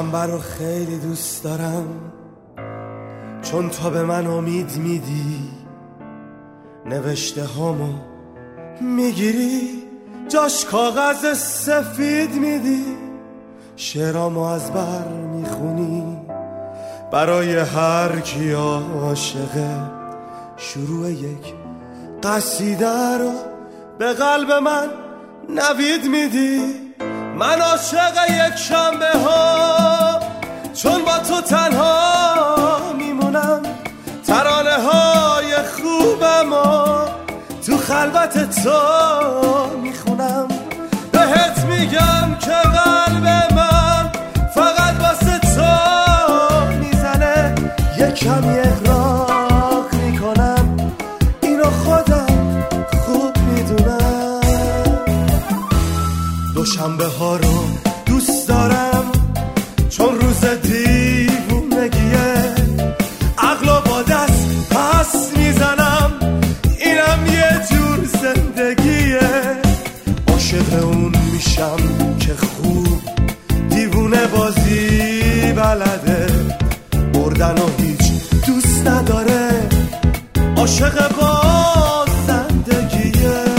شنبه رو خیلی دوست دارم، چون تو به من امید میدی، نوشته هامو میگیری، جاش کاغذ سفید میدی، شعرامو از بر میخونی، برای هر کی عاشقه شروع یک قصیده رو به قلب من نوید میدی. من عاشق یک شنبه ها، چون با تو تنها میمونم، ترانه های خوبمو تو خلوت تو میخونم، بهت میگم که قلب من فقط واسه تو میزنه، یک کمی اغراق میکنم، اینو خودم خوب میدونم. دوشنبه ها رو دوست دارم، چون روز دیوونگیه، عقلو با دست پس میزنم، اینم یه جور زندگیه. عاشق اون میشم که خوب دیوونه بازی بلده، بردن و هیچ دوست نداره، عاشق با زندگیه.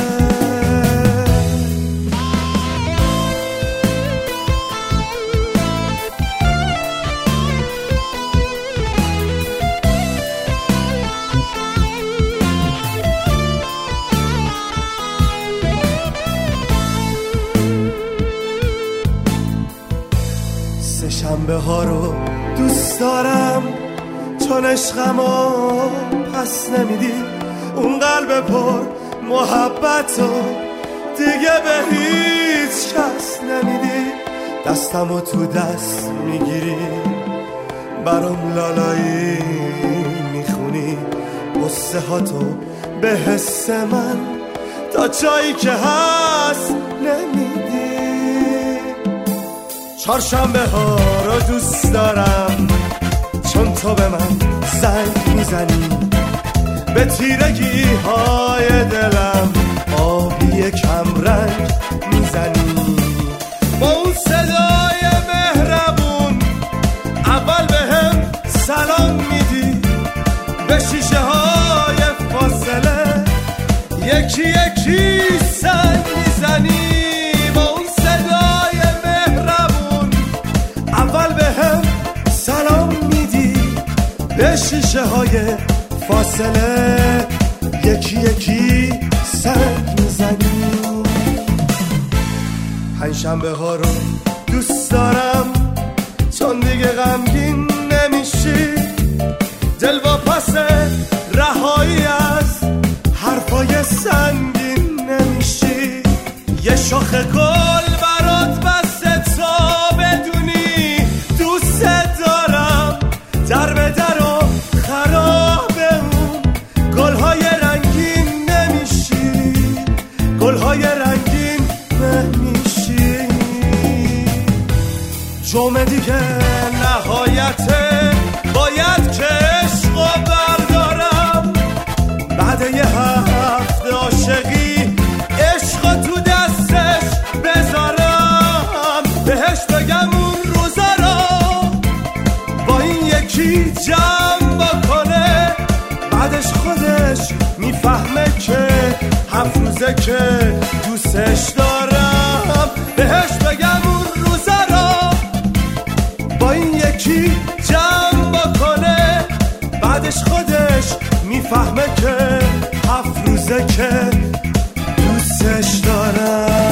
شنبه ها رو دوست دارم، چون عشقمو پس نمیدی، اون قلب پر محبتو دیگه به هیچ کس نمیدی، دستمو تو دست میگیری، برام لالایی میخونی، قصه هاتو به حس من تا جایی که هست نمیدی. چهارشنبه ها رو دوست دارم، چون تو به من زنگ میزنی، به تیرگی های دلم آبی کم رنگ میزنی، با اون صدای مهربون اول به هم سلام میدی، به شیشه های فاصله یکی یکی سنگ میزنی، به شیشه های فاصله یکی یکی سنگ میزنی. پنجشنبه ها رو دوست دارم، چون دیگه غمگین نمیشی، دل با پس رهایی از حرفای سنگین نمیشی، یه شاخ گل برات بسته تا بدونی دوست دارم، در به در جمعه دیگه نهایته، باید که عشقو بردارم، بعد یه هفته عاشقی عشقو تو دستش بذارم، بهش بگم اون روزا رو با این یکی جمع بکنه، بعدش خودش میفهمه که 7 روزه که دوستش دارم، بهش بگم اون روزا رو با این یکی جمع بکنه، بعدش خودش میفهمه که 7 روزه که دوستش دارم.